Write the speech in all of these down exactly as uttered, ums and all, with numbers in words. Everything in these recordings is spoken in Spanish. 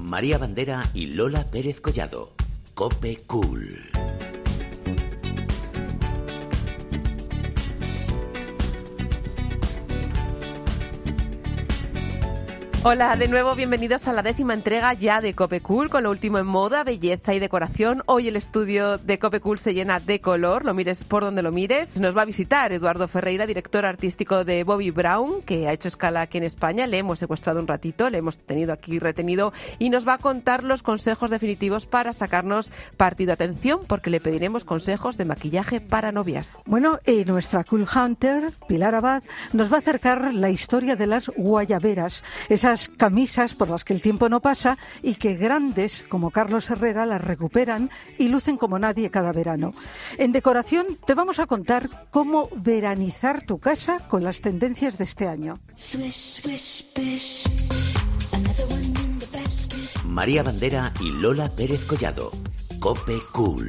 María Bandera y Lola Pérez Collado. COPE Cool. Hola, de nuevo bienvenidos a la décima entrega ya de COPE Cool, con lo último en moda, belleza y decoración. Hoy el estudio de COPE Cool se llena de color, lo mires por donde lo mires. Nos va a visitar Eduardo Ferreira, director artístico de Bobbi Brown, que ha hecho escala aquí en España. Le hemos secuestrado un ratito, le hemos tenido aquí retenido y nos va a contar los consejos definitivos para sacarnos partido. Atención, porque le pediremos consejos de maquillaje para novias. Bueno, eh, nuestra Cool Hunter, Pilar Abad, nos va a acercar la historia de las guayaberas, esas camisas por las que el tiempo no pasa y que grandes como Carlos Herrera las recuperan y lucen como nadie cada verano. En decoración te vamos a contar cómo veranizar tu casa con las tendencias de este año. María Bandera y Lola Pérez Collado. COPE Cool.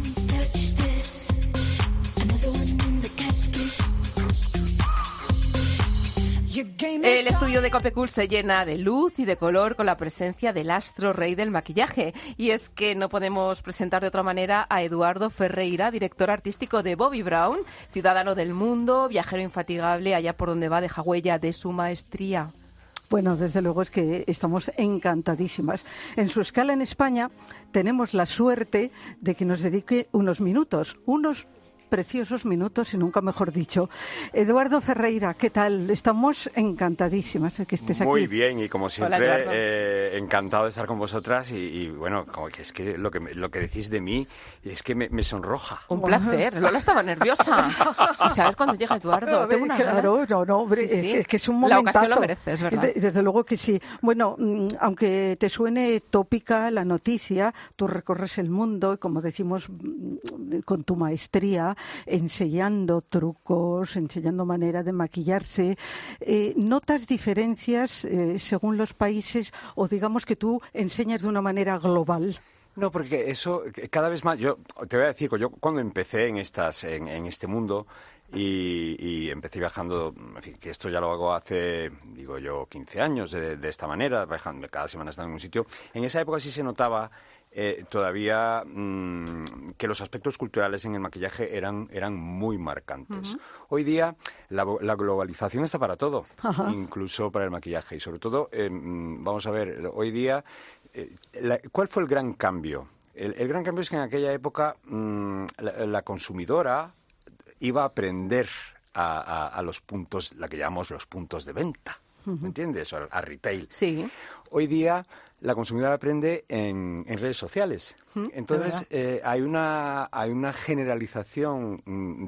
El estudio de COPE Cool se llena de luz y de color con la presencia del astro rey del maquillaje. Y es que no podemos presentar de otra manera a Eduardo Ferreira, director artístico de Bobbi Brown, ciudadano del mundo, viajero infatigable, allá por donde va deja huella de su maestría. Bueno, desde luego es que estamos encantadísimas. En su escala en España tenemos la suerte de que nos dedique unos minutos, unos preciosos minutos y nunca mejor dicho. Eduardo Ferreira, ¿qué tal? Estamos encantadísimas de que estés aquí. Muy bien, y como siempre, Hola, eh, encantado de estar con vosotras y, y bueno, como que es que lo que lo que decís de mí es que me, me sonroja. Un placer. Lola estaba nerviosa. Dice, a ver cuando llega Eduardo. Tengo una claro, ganas. no, no, hombre, Sí, sí. Es, que es un momentazo. La ocasión lo merece, es verdad. De, desde luego que sí. Bueno, aunque te suene tópica la noticia, tú recorres el mundo y, como decimos, con tu maestría, enseñando trucos, enseñando manera de maquillarse. Eh, ¿Notas diferencias eh, según los países o digamos que tú enseñas de una manera global? No, porque eso cada vez más, yo te voy a decir, yo cuando empecé en estas, en, en este mundo y, y empecé viajando, en fin, que esto ya lo hago hace, digo yo, quince años de, de esta manera, viajando cada semana estando en un sitio, en esa época sí se notaba Eh, todavía mmm, que los aspectos culturales en el maquillaje eran, eran muy marcantes. Uh-huh. Hoy día la, la globalización está para todo, uh-huh. incluso para el maquillaje. Y sobre todo, eh, vamos a ver, hoy día, eh, la, ¿cuál fue el gran cambio? El, el gran cambio es que en aquella época mmm, la, la consumidora iba a aprender a, a, a los puntos, la que llamamos los puntos de venta. ¿Me uh-huh. entiendes? A, a retail. Sí. Hoy día la consumidora aprende en, en redes sociales. ¿Mm? Entonces eh, hay una hay una generalización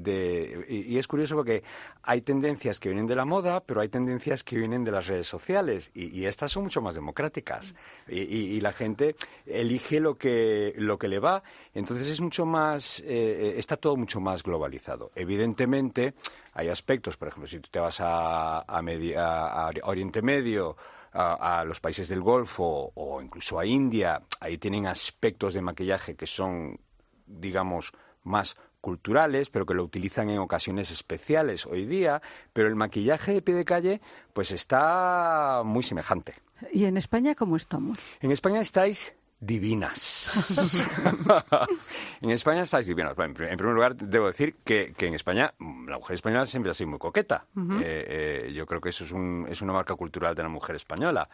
de y, y es curioso porque hay tendencias que vienen de la moda, pero hay tendencias que vienen de las redes sociales y, y estas son mucho más democráticas y, y, y la gente elige lo que lo que le va. Entonces es mucho más eh, está todo mucho más globalizado. Evidentemente hay aspectos, por ejemplo, si tú te vas a a, media, a Oriente Medio, A, a los países del Golfo o incluso a India, ahí tienen aspectos de maquillaje que son, digamos, más culturales, pero que lo utilizan en ocasiones especiales hoy día, pero el maquillaje de pie de calle pues está muy semejante. ¿Y en España cómo estamos? En España estáis divinas. En España estáis divinas. En primer lugar, debo decir que, que en España la mujer española siempre ha sido muy coqueta. Uh-huh. eh, eh, yo creo que eso es, un, es una marca cultural de la mujer española.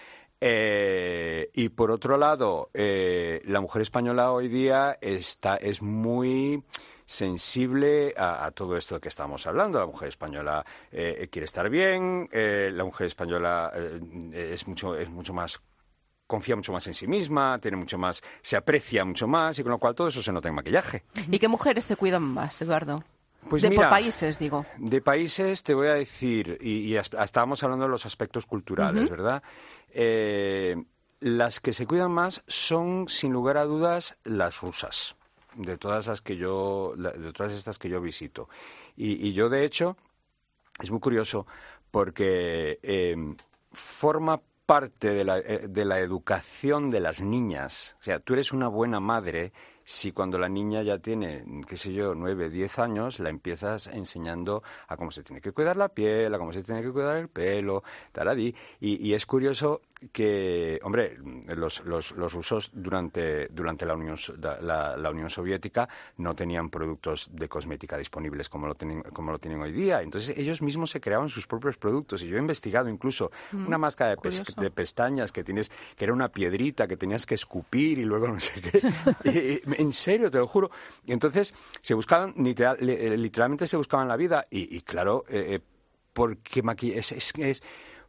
Eh, y por otro lado, eh, la mujer española hoy día está, es muy sensible a, a todo esto de que estamos hablando. La mujer española eh, quiere estar bien, eh, la mujer española eh, es mucho, es mucho más confía mucho más en sí misma, tiene mucho más, se aprecia mucho más y con lo cual todo eso se nota en maquillaje. ¿Y qué mujeres se cuidan más, Eduardo? Pues de mira, por países, digo. De países te voy a decir, y, y hasta, estábamos hablando de los aspectos culturales, uh-huh. ¿verdad? Eh, las que se cuidan más son, sin lugar a dudas, las rusas, de todas las que yo, de todas estas que yo visito. Y, y yo, de hecho, es muy curioso porque eh, forma parte de la, de la educación de las niñas. O sea, tú eres una buena madre si cuando la niña ya tiene, qué sé yo, nueve, diez años, la empiezas enseñando a cómo se tiene que cuidar la piel, a cómo se tiene que cuidar el pelo, taradí. Y, y es curioso que, hombre, los, los, los rusos durante, durante la, Unión, la, la Unión Soviética no tenían productos de cosmética disponibles como lo, tienen, como lo tienen hoy día. Entonces ellos mismos se creaban sus propios productos. Y yo he investigado incluso mm, una máscara de, pes, de pestañas que tienes, que era una piedrita que tenías que escupir y luego no sé qué. y, y, en serio, te lo juro. Y entonces se buscaban, literal, literalmente se buscaban la vida. Y, y claro, eh, porque maquillaje es, es, es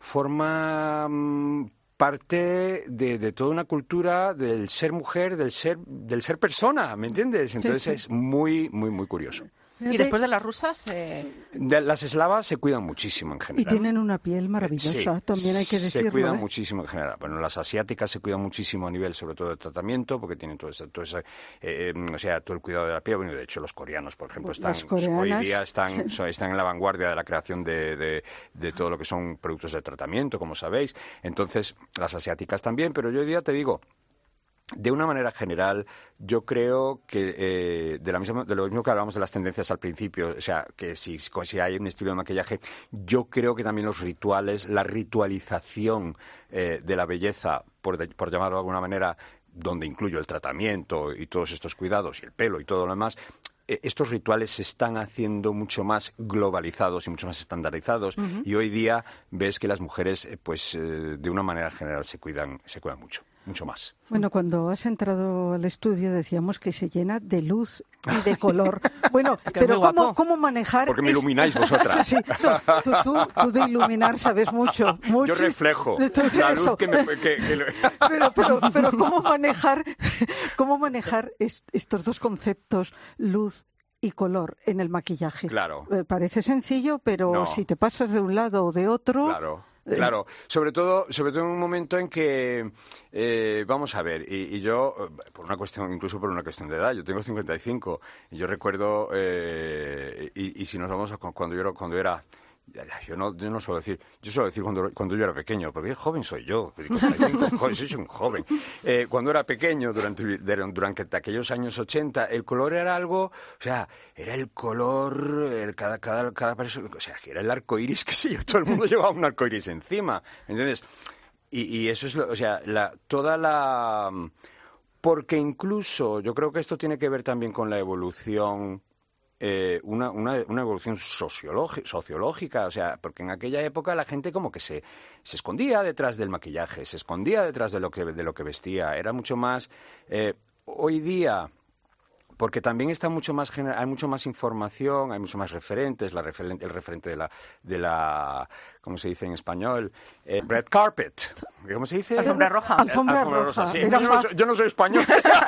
forma mmm, parte de, de toda una cultura del ser mujer, del ser del ser persona, ¿me entiendes? Entonces sí, sí. es muy, muy, muy curioso. Y después de las rusas... Eh... De las eslavas se cuidan muchísimo en general. Y tienen una piel maravillosa, sí, también hay que decirlo. Se cuidan ¿eh? muchísimo en general. Bueno, las asiáticas se cuidan muchísimo a nivel, sobre todo, de tratamiento, porque tienen todo ese, todo ese eh, o sea, todo el cuidado de la piel. Bueno, de hecho, los coreanos, por ejemplo, están hoy día están, sí. están en la vanguardia de la creación de, de, de todo lo que son productos de tratamiento, como sabéis. Entonces, las asiáticas también, pero yo hoy día te digo... De una manera general, yo creo que eh, de, la misma, de lo mismo que hablábamos de las tendencias al principio, o sea, que si, si hay un estilo de maquillaje, yo creo que también los rituales, la ritualización eh, de la belleza, por, de, por llamarlo de alguna manera, donde incluyo el tratamiento y todos estos cuidados y el pelo y todo lo demás, estos rituales se están haciendo mucho más globalizados y mucho más estandarizados uh-huh. y hoy día ves que las mujeres pues eh, de una manera general se cuidan se cuidan mucho, mucho más. Bueno, cuando has entrado al estudio decíamos que se llena de luz y de color. Bueno, pero ¿cómo, ¿cómo manejar...? Porque me es... ilumináis vosotras. Sí, no, tú, tú, tú de iluminar sabes mucho. mucho. Yo reflejo la luz eso. que me... Que, que... Pero, pero, pero ¿cómo manejar, cómo manejar es, estos dos conceptos, luz y color, en el maquillaje? Claro. Eh, parece sencillo, pero no. si te pasas de un lado o de otro... Claro. Claro, sobre todo, sobre todo en un momento en que, eh, vamos a ver, y, y yo, por una cuestión, incluso por una cuestión de edad, yo tengo cincuenta y cinco, y yo recuerdo, eh, y, y si nos vamos a cuando yo, cuando era... Yo no, yo no suelo decir, yo suelo decir cuando, cuando yo era pequeño, porque joven soy yo, digo, joven, soy un joven. Eh, cuando era pequeño, durante, durante aquellos años ochenta, el color era algo, o sea, era el color, el, cada, cada, cada persona, o sea, que era el arco iris, que sé yo, todo el mundo llevaba un arco iris encima, ¿entiendes? Y, y eso es, lo, o sea, la, toda la... Porque incluso, yo creo que esto tiene que ver también con la evolución... Eh, una, una, una evolución sociológica, o sea, porque en aquella época la gente como que se, se escondía detrás del maquillaje, se escondía detrás de lo que, de lo que vestía, era mucho más... Eh, hoy día... Porque también está mucho más hay mucho más información, hay mucho más referentes, la referen- el referente de la, de la, ¿cómo se dice en español? Eh, red carpet. ¿Cómo se dice? Alfombra roja. Alfombra, Alfombra roja. roja. Sí. Yo, no soy, yo no soy español.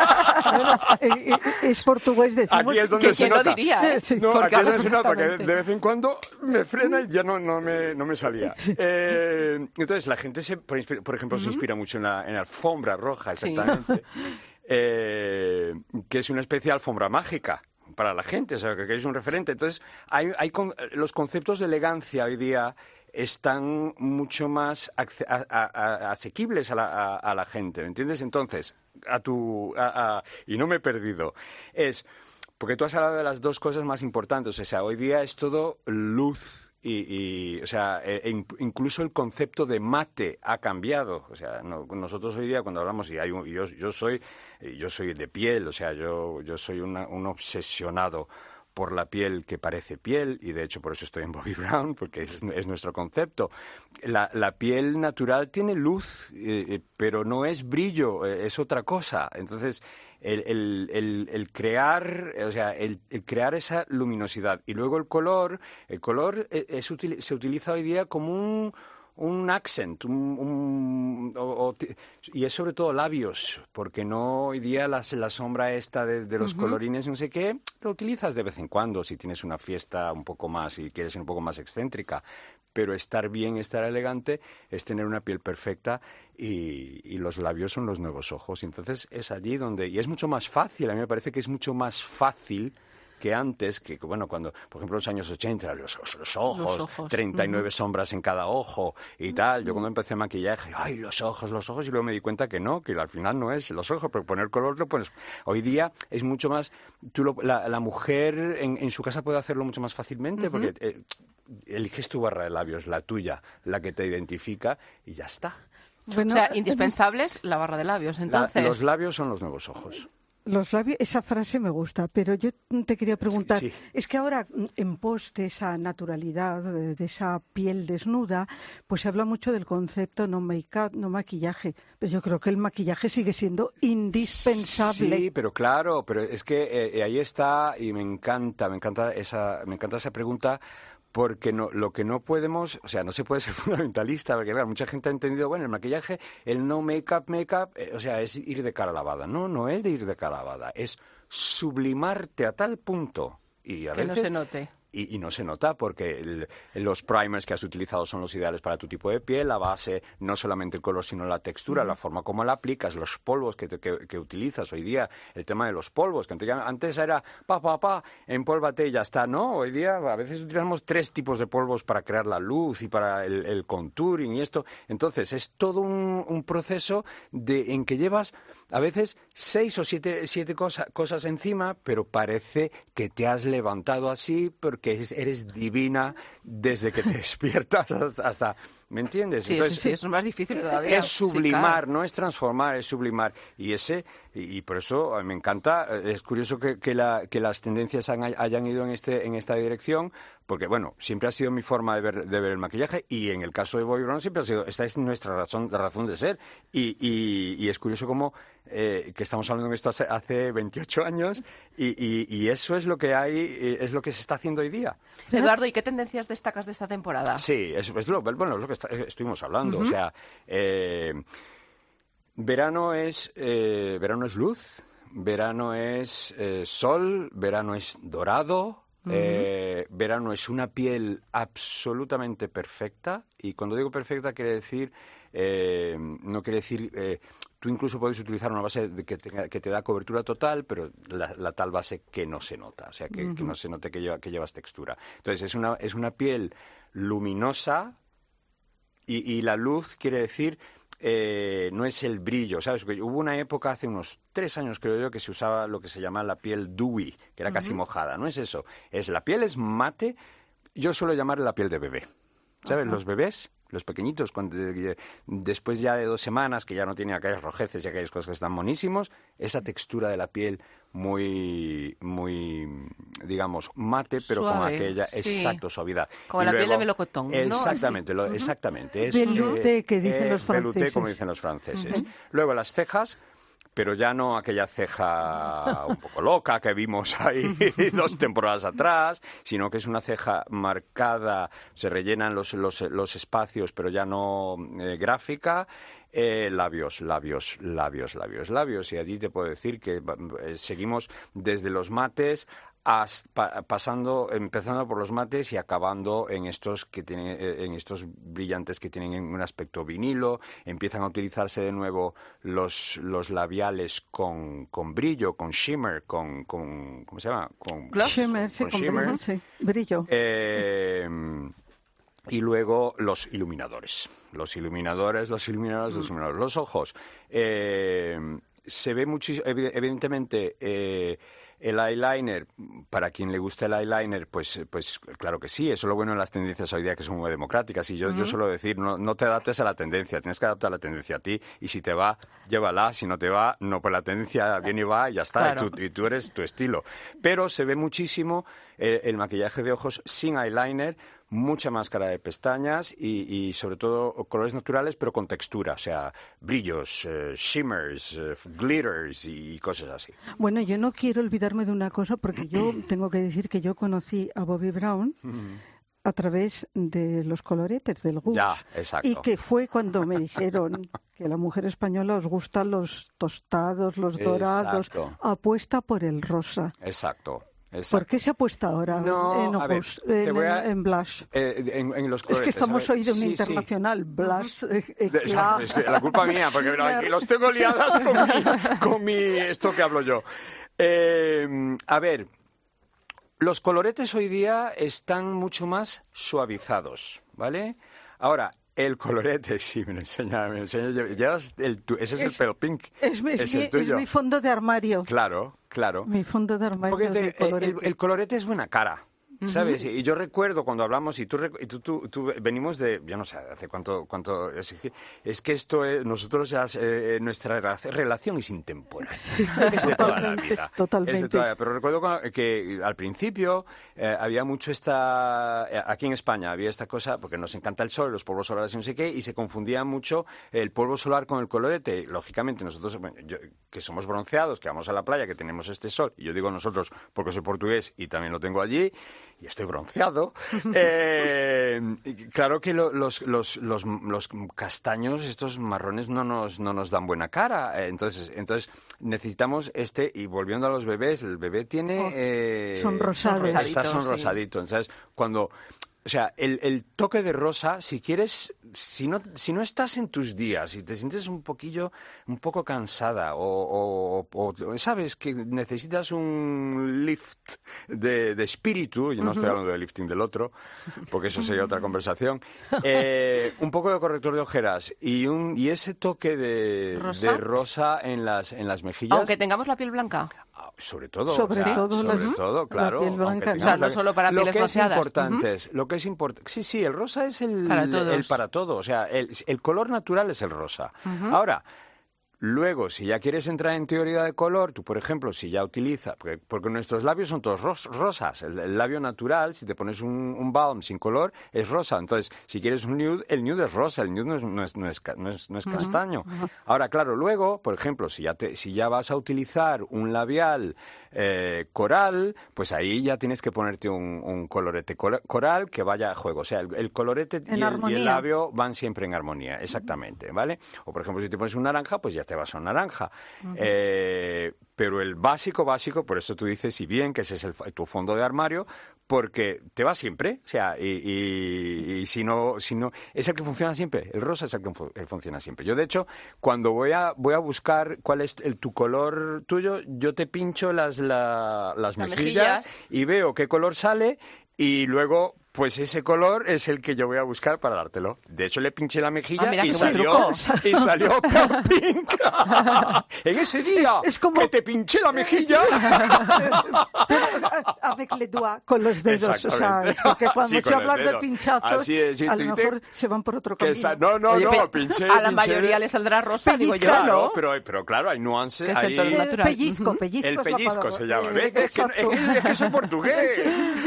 Es portugués, decimos. Aquí es donde que se quién nota. lo diría, ¿eh? Sí. No, aquí es donde se nota, porque de vez en cuando me frena y ya no, no, me, no me salía. Eh, entonces, la gente, se, por, por ejemplo, uh-huh. se inspira mucho en la, en la alfombra roja, exactamente. Sí. Eh, que es una especie de alfombra mágica para la gente, o sea, que es un referente. Entonces, hay, hay con, los conceptos de elegancia hoy día están mucho más ac- a, a, a, asequibles a la, a, a la gente, ¿me entiendes? Entonces, a tu... A, a, y no me he perdido. Es... Porque tú has hablado de las dos cosas más importantes. O sea, hoy día es todo luz. Y, y, o sea, e, incluso el concepto de mate ha cambiado. O sea, no, nosotros hoy día cuando hablamos, y hay un, yo, yo soy yo soy de piel, o sea, yo, yo soy una, un obsesionado por la piel que parece piel, y de hecho por eso estoy en Bobbi Brown, porque es, es nuestro concepto. La, la piel natural tiene luz, eh, pero no es brillo, eh, es otra cosa. Entonces, el, el, el, el crear, o sea, el, el crear esa luminosidad. Y luego el color, el color es, es, se utiliza hoy día como un... un accent, un, un, o, o, y es sobre todo labios, porque no hoy día la, la sombra esta de, de los uh-huh. colorines, no sé qué, lo utilizas de vez en cuando si tienes una fiesta un poco más y quieres ser un poco más excéntrica, pero estar bien, estar elegante es tener una piel perfecta y, y los labios son los nuevos ojos, y entonces es allí donde, y es mucho más fácil, a mí me parece que es mucho más fácil que antes, que bueno, cuando, por ejemplo, en los años ochenta, los, los ojos, Los ojos. treinta y nueve Uh-huh. sombras en cada ojo y tal. Yo cuando empecé maquillaje, ay, los ojos, los ojos, y luego me di cuenta que no, que al final no es los ojos, pero poner color lo pones. Hoy día es mucho más, tú lo, la, la mujer en, en su casa puede hacerlo mucho más fácilmente, uh-huh. porque eh, eliges tu barra de labios, la tuya, la que te identifica, y ya está. Bueno, o sea, indispensables la barra de labios, entonces. La, los labios son los nuevos ojos. Los labios, esa frase me gusta, pero yo te quería preguntar, sí, sí. es que ahora en pos de esa naturalidad, de, de esa piel desnuda, pues se habla mucho del concepto no make-up, no maquillaje, pero yo creo que el maquillaje sigue siendo indispensable. Sí, pero claro, pero es que eh, ahí está, y me encanta, me encanta esa, me encanta esa pregunta. Porque no, lo que no podemos, o sea, no se puede ser fundamentalista, porque claro, mucha gente ha entendido, bueno, el maquillaje, el no make-up, make-up, eh, o sea, es ir de cara lavada. No, no es de ir de cara lavada, es sublimarte a tal punto. Y a que veces, no se note. Y, y no se nota porque el, los primers que has utilizado son los ideales para tu tipo de piel, la base, no solamente el color, sino la textura, mm. la forma como la aplicas, los polvos que, te, que, que utilizas. Hoy día, el tema de los polvos, que antes, antes era pa, pa, pa, empólvate y ya está. No, hoy día a veces utilizamos tres tipos de polvos para crear la luz y para el, el contouring y esto. Entonces, es todo un, un proceso de, en que llevas a veces seis o siete, siete cosa, cosas encima, pero parece que te has levantado así porque que eres divina desde que te despiertas hasta... ¿Me entiendes? Sí, Entonces, sí, sí, eso es más difícil todavía. Es sublimar, sí, claro. No es transformar, es sublimar. Y ese y, y por eso me encanta, es curioso que, que, la, que las tendencias han, hayan ido en, este, en esta dirección, porque, bueno, siempre ha sido mi forma de ver, de ver el maquillaje, y en el caso de Bobbi Brown siempre ha sido, esta es nuestra razón, razón de ser. Y, y, y es curioso como eh, que estamos hablando de esto hace, hace veintiocho años, y, y, y eso es lo que hay, es lo que se está haciendo hoy día. Eduardo, ¿y qué tendencias destacas de esta temporada? Sí, es, es lo, bueno, es lo que está, estuvimos hablando. Uh-huh. O sea, eh, verano es eh, verano es luz, verano es eh, sol, verano es dorado, uh-huh. eh, verano es una piel absolutamente perfecta, y cuando digo perfecta quiere decir eh, no quiere decir eh, tú incluso puedes utilizar una base de que, te, que te da cobertura total, pero la, la tal base que no se nota, o sea, que, uh-huh. que no se note que, lleva, que llevas textura. Entonces es una es una piel luminosa. Y, y la luz quiere decir, eh, no es el brillo, ¿sabes? Porque hubo una época, hace unos tres años creo yo, que se usaba lo que se llama la piel dewy, que era uh-huh. casi mojada. No es eso, es la piel es mate, yo suelo llamarle la piel de bebé. ¿Sabes? Uh-huh. Los bebés, los pequeñitos, cuando, después ya de dos semanas, que ya no tienen aquellas rojeces y aquellas cosas que están monísimos, esa textura de la piel muy, muy, digamos, mate, pero Suave, con aquella, sí. exacto, suavidad. Como y la luego, piel de melocotón, ¿no? Exactamente, lo, uh-huh. exactamente. Es, velouté, eh, que dicen eh, los franceses. Velouté, como dicen los franceses. Uh-huh. Luego las cejas, pero ya no aquella ceja un poco loca que vimos ahí dos temporadas atrás, sino que es una ceja marcada, se rellenan los, los, los espacios, pero ya no eh, gráfica. Eh, labios, labios, labios, labios, labios. Y allí te puedo decir que eh, seguimos desde los mates hasta, pasando, empezando por los mates y acabando en estos que tienen, en estos brillantes que tienen un aspecto vinilo. Empiezan a utilizarse de nuevo los, los labiales con, con brillo, con shimmer, con, con ¿cómo se llama? Con gloss. Shimmer, sí, con, con shimmer. Brillo, sí, brillo. Eh, Y luego los iluminadores. Los iluminadores, los iluminadores, los iluminadores. Los ojos. Eh, se ve muchísimo, evidentemente, eh, el eyeliner, para quien le gusta el eyeliner, pues, pues claro que sí. Eso es lo bueno de las tendencias hoy día, que son muy democráticas. Y yo, uh-huh. yo suelo decir, no, no te adaptes a la tendencia, tienes que adaptar la tendencia a ti. Y si te va, llévala. Si no te va, no, pues la tendencia viene y va y ya está. Claro. Y, tú, y tú eres tu estilo. Pero se ve muchísimo eh, el maquillaje de ojos sin eyeliner, mucha máscara de pestañas y, y sobre todo colores naturales, pero con textura, o sea, brillos, eh, shimmers, eh, glitters y cosas así. Bueno, yo no quiero olvidarme de una cosa, porque yo tengo que decir que yo conocí a Bobbi Brown a través de los coloretes del Gus. Ya, exacto. Y que fue cuando me dijeron que a la mujer española os gustan los tostados, los dorados, exacto. Apuesta por el rosa. Exacto. Exacto. ¿Por qué se apuesta ahora no, en, Opus, ver, en, a, en Blush? Eh, en, en los coloretes, es que estamos hoy de un sí, internacional. Sí. Blush, eh, eh, Exacto, es que la culpa mía, porque no, los tengo liadas con mi, con mi esto que hablo yo. Eh, a ver, Los coloretes hoy día están mucho más suavizados, ¿vale? Ahora, el colorete, sí, me lo enseña, me lo enseña, llevas el, tu, ese es, es el pelo pink. Es, es, es, mi, el tuyo. Es mi fondo de armario. Claro, claro. Mi fondo de armario. Porque te, de colorete. El, el colorete es buena cara. ¿Sabes? Uh-huh. Y yo recuerdo cuando hablamos, y tú, y tú, tú, tú venimos de, yo no sé, hace cuánto, cuánto es, es que esto, es, nosotros ya, eh, nuestra relación es intemporal, sí, es de toda la vida. Totalmente. Es de toda la vida. Pero recuerdo que al principio eh, había mucho esta, aquí en España había esta cosa, porque nos encanta el sol, los polvos solares y no sé qué, y se confundía mucho el polvo solar con el colorete. Lógicamente nosotros, bueno, yo, que somos bronceados, que vamos a la playa, que tenemos este sol, y yo digo nosotros porque soy portugués y también lo tengo allí, y estoy bronceado, eh, claro que lo, los, los, los, los castaños, estos marrones, no nos, no nos dan buena cara. Entonces, entonces necesitamos este, y volviendo a los bebés, el bebé tiene... Oh, eh, son rosados. Está sonrosadito. Sí. Entonces, cuando... O sea, el, el toque de rosa, si quieres, si no, si no estás en tus días y te sientes un poquillo, un poco cansada o, o, o sabes que necesitas un lift de, de espíritu, yo no estoy hablando de lifting del otro, porque eso sería otra conversación, eh, un poco de corrector de ojeras y un y ese toque de rosa, de rosa en las en las mejillas. Aunque tengamos la piel blanca. Sobre todo, sobre, o sea, todo, sobre las, todo, claro. La piel blanca, o sea, no solo para lo pieles que bronceadas. Es importante es, lo que es importante, sí, sí, el rosa es el para, el, el para todo, o sea, el, el color natural es el rosa. Uh-huh. Ahora, luego, si ya quieres entrar en teoría de color, tú, por ejemplo, si ya utilizas... Porque, porque nuestros labios son todos ros, rosas. El, el labio natural, si te pones un, un balm sin color, es rosa. Entonces, si quieres un nude, el nude es rosa. El nude no es, no es, no es, no es, no es castaño. Uh-huh. Ahora, claro, luego, por ejemplo, si ya, te, si ya vas a utilizar un labial eh, coral, pues ahí ya tienes que ponerte un, un colorete coral que vaya a juego. O sea, el, el colorete y el, y el labio van siempre en armonía. Exactamente, ¿vale? O, por ejemplo, si te pones un naranja, pues ya te vas a un naranja. Uh-huh. Eh, pero el básico, básico, por eso tú dices, y bien, que ese es el, tu fondo de armario, porque te va siempre, o sea, y, y, y si no, si no, es el que funciona siempre, el rosa es el que fu- el funciona siempre. Yo, de hecho, cuando voy a voy a buscar cuál es el, tu color tuyo, yo te pincho las, la, las, las mejillas, mejillas y veo qué color sale y luego... Pues ese color es el que yo voy a buscar para dártelo. De hecho, le pinché la mejilla ah, mira, y, salió, y salió pink. En ese día es como... que te pinché la mejilla. Pero avec les doigts, con los dedos. O sea, porque cuando sí, se habla de pinchazos, es, sí, a lo mejor te... se van por otro camino. Esa... No, no, Oye, no, pinché. A la pinché... mayoría le saldrá rosa, pellizco, digo yo. Claro, ¿no? pero, pero claro, hay nuances. Hay... El pellizco, pellizco. El pellizco se llama. Eh, es, que, es, que, es que soy portugués.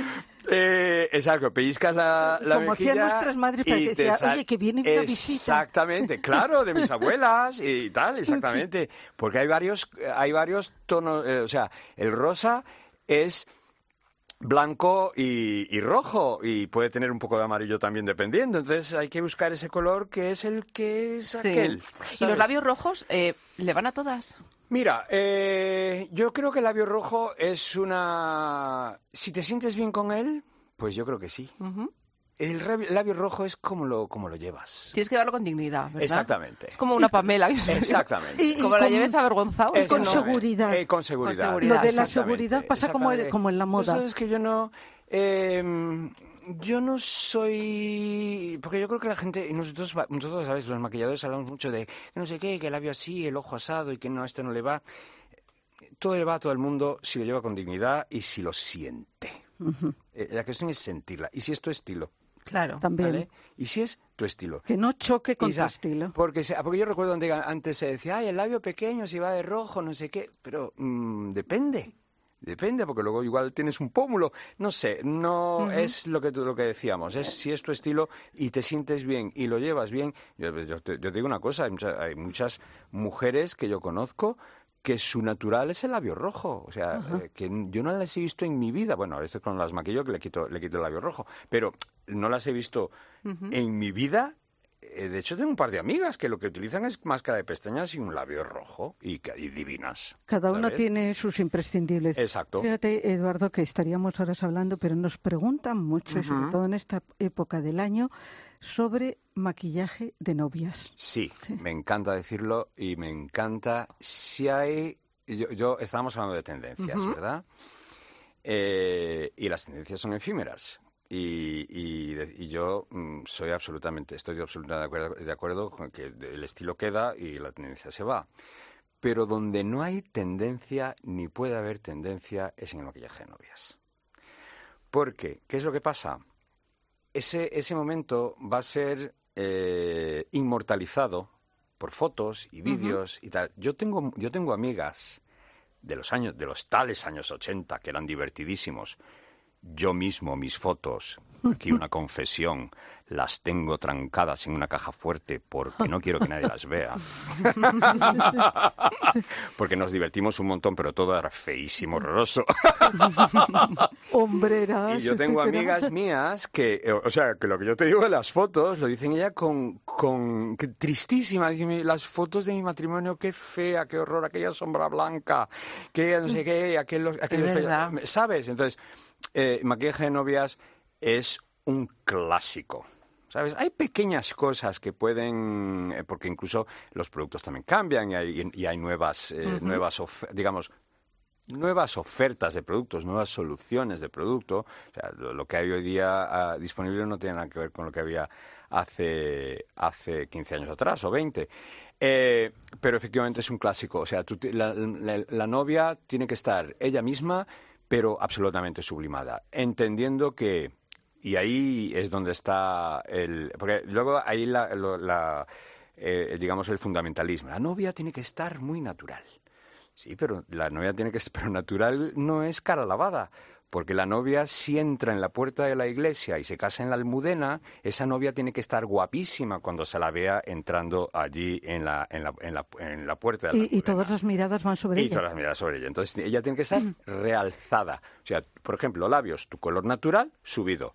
Eh, exacto, pellizcas la, la Como mejilla. Como hacían nuestras madres para que decía, sal... oye, que viene una visita. Exactamente, claro, de mis abuelas y tal, exactamente. Sí. Porque hay varios, hay varios tonos, eh, o sea, el rosa es blanco y, y rojo y puede tener un poco de amarillo también dependiendo. Entonces hay que buscar ese color que es el que es sí. aquel. ¿Sabes? ¿Y los labios rojos eh, le van a todas? Mira, eh, yo creo que el labio rojo es una... Si te sientes bien con él, pues yo creo que sí. Uh-huh. El labio rojo es como lo, como lo llevas. Tienes que llevarlo con dignidad, ¿verdad? Exactamente. Es como una Pamela. Exactamente. Y, y como con, la lleves avergonzado. Es con, no, seguridad. Eh, con seguridad. Con seguridad. Lo de la seguridad pasa como, como en la moda. Pues es que yo no... Eh, Yo no soy... Porque yo creo que la gente... Y nosotros, nosotros, ¿sabes? Los maquilladores hablamos mucho de no sé qué, que el labio así, el ojo asado y que no, esto no le va. Todo le va a todo el mundo si lo lleva con dignidad y si lo siente. Uh-huh. Eh, la cuestión es sentirla. Y si es tu estilo. Claro. También. ¿Vale? Y si es tu estilo. Que no choque con y, tu estilo. Porque, porque yo recuerdo donde antes se decía, ay, el labio pequeño, si va de rojo, no sé qué. Pero mmm, depende. Depende, porque luego igual tienes un pómulo. No sé, no uh-huh. es lo que lo que decíamos. Es si es tu estilo y te sientes bien y lo llevas bien. Yo, yo, te, yo te digo una cosa, hay muchas, hay muchas mujeres que yo conozco que su natural es el labio rojo. O sea, uh-huh. eh, que yo no las he visto en mi vida. Bueno, a veces con las maquillo que le quito, le quito el labio rojo. Pero no las he visto uh-huh. en mi vida. De hecho, tengo un par de amigas que lo que utilizan es máscara de pestañas y un labio rojo y, y divinas. Cada ¿sabes? una tiene sus imprescindibles. Exacto. Fíjate, Eduardo, que estaríamos horas hablando, pero nos preguntan mucho, uh-huh. y sobre todo en esta época del año, sobre maquillaje de novias. Sí, sí. Me encanta decirlo y me encanta. Si hay... Yo, yo estábamos hablando de tendencias, uh-huh. ¿verdad? Eh, y las tendencias son efímeras. Y, y, y yo mm, soy absolutamente, estoy absolutamente de acuerdo, de acuerdo con que el estilo queda y la tendencia se va. Pero donde no hay tendencia, ni puede haber tendencia, es en el maquillaje de novias. Porque, ¿qué es lo que pasa? Ese, ese momento va a ser eh, inmortalizado por fotos y vídeos uh-huh. y tal. Yo tengo, yo tengo amigas de los años, de los tales años ochenta, que eran divertidísimos. Yo mismo, mis fotos, aquí una confesión, las tengo trancadas en una caja fuerte porque no quiero que nadie las vea. Porque nos divertimos un montón, pero todo era feísimo, horroroso. Hombreras. Y yo tengo amigas mías que, o sea, que lo que yo te digo de las fotos, lo dicen ella con, con que tristísima. Las fotos de mi matrimonio, qué fea, qué horror, aquella sombra blanca, que no sé qué, aquellos, aquellos ¿sabes? Entonces, eh, maquillaje de novias es un clásico. ¿Sabes? Hay pequeñas cosas que pueden, eh, porque incluso los productos también cambian y hay, y hay nuevas, eh, uh-huh. nuevas of- digamos, nuevas ofertas de productos, nuevas soluciones de producto. O sea, lo, lo que hay hoy día uh, disponible no tiene nada que ver con lo que había hace, hace quince años atrás o veinte. Eh, pero efectivamente es un clásico. O sea, tú, la, la, la novia tiene que estar ella misma, pero absolutamente sublimada, entendiendo que, y ahí es donde está el, porque luego ahí la, la eh, digamos el fundamentalismo, la novia tiene que estar muy natural. Sí, pero la novia tiene que estar, pero natural no es cara lavada, porque la novia si entra en la puerta de la iglesia y se casa en la Almudena, esa novia tiene que estar guapísima cuando se la vea entrando allí en la, en la, en la, en la puerta de la Almudena. Y, y todas las miradas van sobre y ella. Y todas las miradas sobre ella. Entonces ella tiene que estar mm. realzada. O sea, por ejemplo, labios, tu color natural, subido.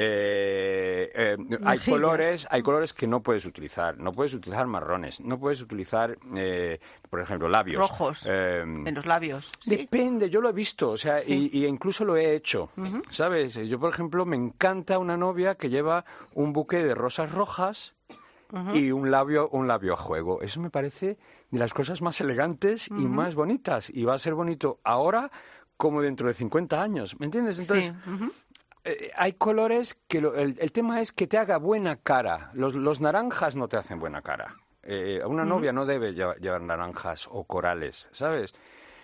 Eh, eh, hay colores, hay colores que no puedes utilizar. No puedes utilizar marrones. No puedes utilizar, eh, por ejemplo, labios rojos eh, en los labios. Depende. ¿Sí? Yo lo he visto, o sea, sí. y, y incluso lo he hecho. Uh-huh. ¿Sabes? Yo, por ejemplo, me encanta una novia que lleva un buque de rosas rojas. Uh-huh. Y un labio, un labio a juego. Eso me parece de las cosas más elegantes uh-huh. y más bonitas. Y va a ser bonito ahora como dentro de cincuenta años. ¿Me entiendes? Entonces, sí. uh-huh. eh, hay colores que... Lo, el, el tema es que te haga buena cara. Los, los naranjas no te hacen buena cara. Eh, una uh-huh. novia no debe llevar, llevar naranjas o corales, ¿sabes?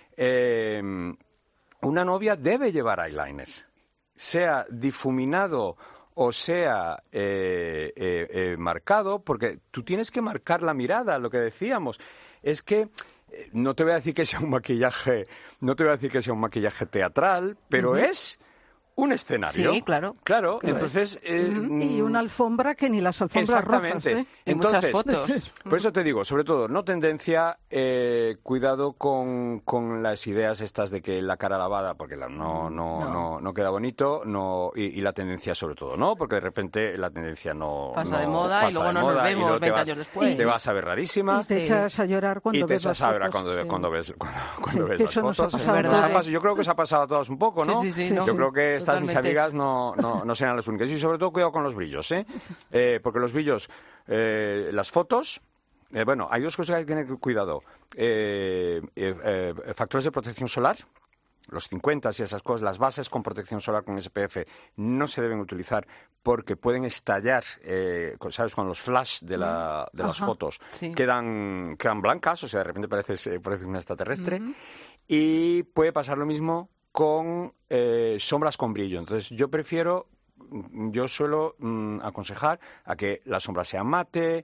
Eh, una novia debe llevar eyeliner. Sea difuminado o sea eh, eh, eh, marcado, porque tú tienes que marcar la mirada, lo que decíamos. Es que, eh, no te voy a decir que sea un maquillaje, no te voy a decir que sea un maquillaje teatral, pero uh-huh. es un escenario. Sí, claro. Claro, entonces... Eh, uh-huh. Y una alfombra que ni las alfombras rojas, ¿eh? Y entonces, muchas fotos. Por eso te digo, sobre todo, no tendencia, eh, cuidado con, con las ideas estas de que la cara lavada, porque la, no, no, no. No, no queda bonito, no y, y la tendencia sobre todo, ¿no? Porque de repente la tendencia no... Pasa no, de moda pasa y luego de no moda, nos vemos veinte vas, años después. Y te vas a ver rarísima. Y te sí. echas a llorar cuando y te ves las echas a fotos. cuando, Sí. cuando ves, cuando, cuando sí, ves eso las nos fotos. ha pasado. Nos ha pasado. Yo creo que os ha pasado a todos un poco, ¿no? Sí, sí, sí, Yo no. creo que estas Totalmente. mis amigas no No, no, no serán las únicas. Y sobre todo cuidado con los brillos, ¿eh? eh porque los brillos, eh, las fotos, eh, bueno, hay dos cosas que hay que tener cuidado. Eh, eh, eh, factores de protección solar, los cincuenta y esas cosas, las bases con protección solar con S P F no se deben utilizar porque pueden estallar, eh, ¿sabes? Con los flash de, la, de las fotos sí. quedan, quedan blancas, o sea, de repente pareces, eh, pareces un extraterrestre. Uh-huh. Y puede pasar lo mismo con eh, sombras con brillo. Entonces yo prefiero, yo suelo mm, aconsejar a que la sombra sea mate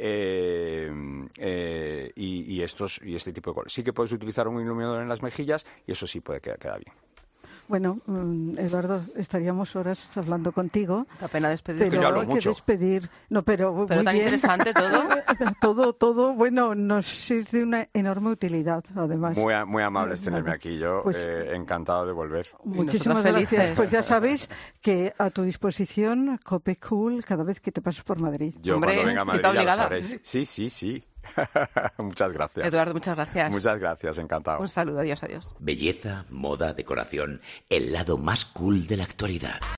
eh, eh, y, y, estos, y este tipo de colores. Sí que puedes utilizar un iluminador en las mejillas y eso sí puede quedar, quedar bien. Bueno, Eduardo, estaríamos horas hablando contigo. La pena despedir. Pero yo hablo hay mucho. que despedir. No, pero pero muy tan bien. interesante todo. todo, todo, bueno, nos es de una enorme utilidad, además. Muy, muy amables tenerme aquí. Yo pues, eh, encantado de volver. Muchísimas gracias. Pues ya sabéis que a tu disposición, Cope Cool, cada vez que te pases por Madrid. Yo Hombre, cuando venga a Madrid ya obligada. lo sabréis. Sí, sí, sí. Muchas gracias. Eduardo, muchas gracias. Muchas gracias, encantado. Un saludo, adiós, adiós. Belleza, moda, decoración, el lado más cool de la actualidad.